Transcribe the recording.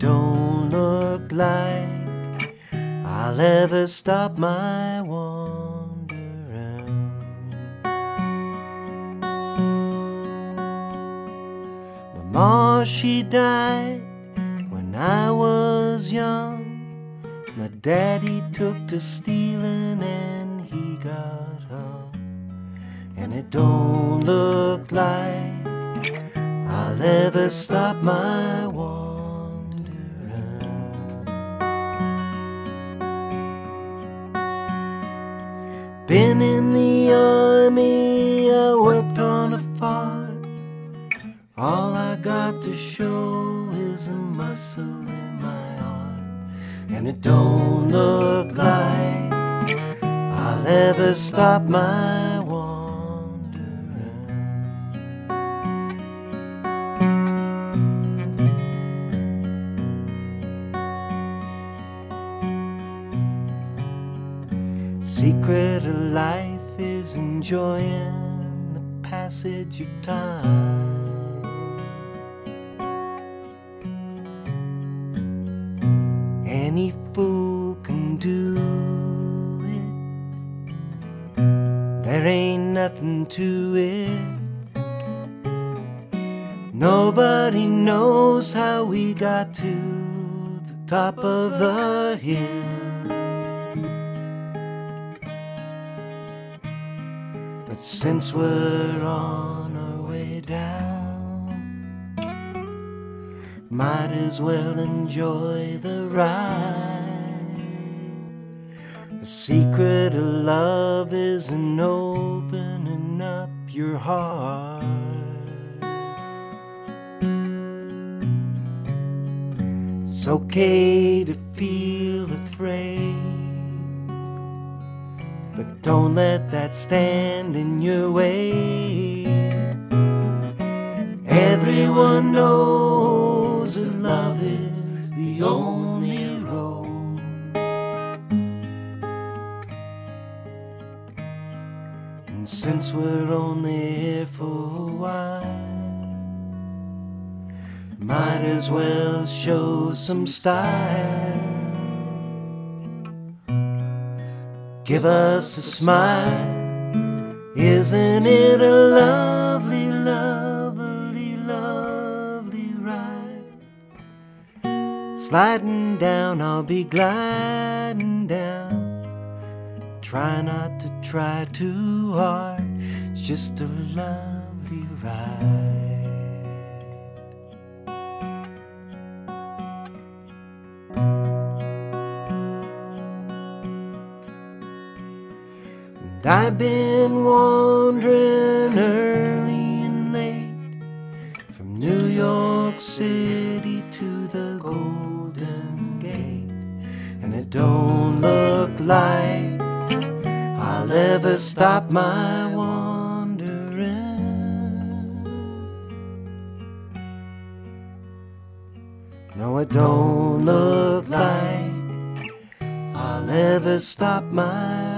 don't look like I'll ever stop my wandering. Mama, she died when I was young. My daddy took to stealing and he got hung. And it don't look like I'll ever stop my wandering. Been in the army, I worked on a farm. All I got to show is a muscle in my arm. And it don't look like I'll ever stop my wandering. Secret of life is enjoying the passage of time. Any fool can do it. There ain't nothing to it. Nobody knows how we got to the top of the hill. But since we're on our way down, might as well enjoy the ride. The secret of love is in opening up your heart. It's okay to feel afraid, but don't let that stand in your way. Everyone knows that love is the only road. And since we're only here for a while, might as well show some style. Give us a smile. Isn't it a lovely, lovely, lovely ride? Sliding down, I'll be gliding down. Try not to try too hard. It's just a lovely ride. I've been wandering early and late, from New York City to the Golden Gate, and it don't look like I'll ever stop my wandering. No, it don't look like I'll ever stop my